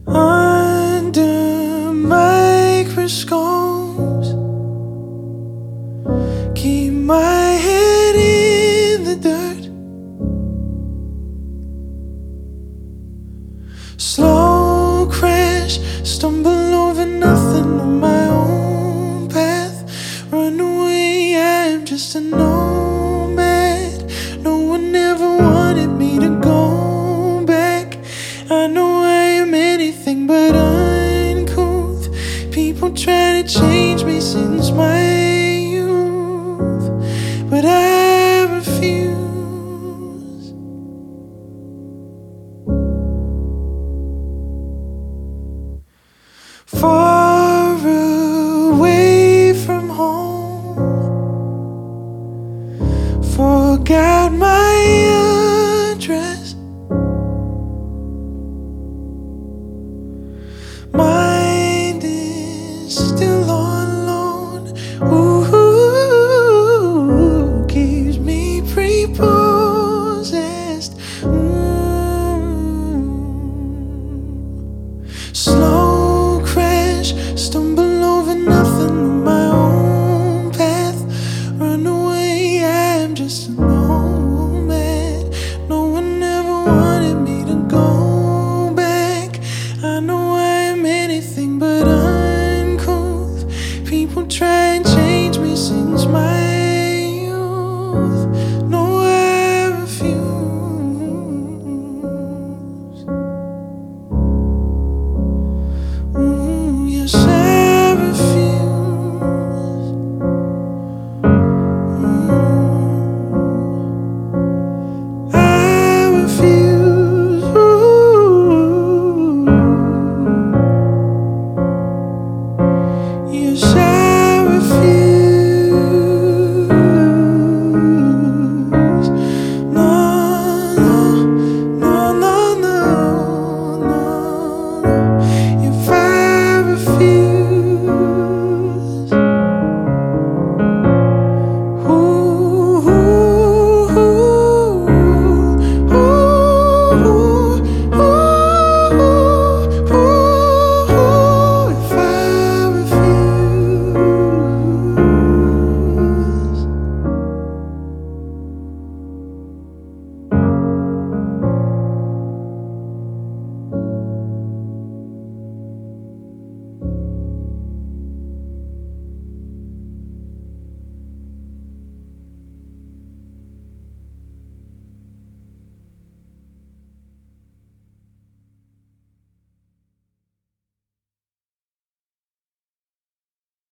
Under microscopes, keep my head in the dirt. Slow crash, stumble over nothing on my own path. Run away, I'm just a nomad. No one ever wanted me to go back. I know I am anything but uncouth. People try to change me since my youth, but I refuse. Far away from home, forgot my address. Mind is still on loan. Ooh, keeps me prepossessed. Slow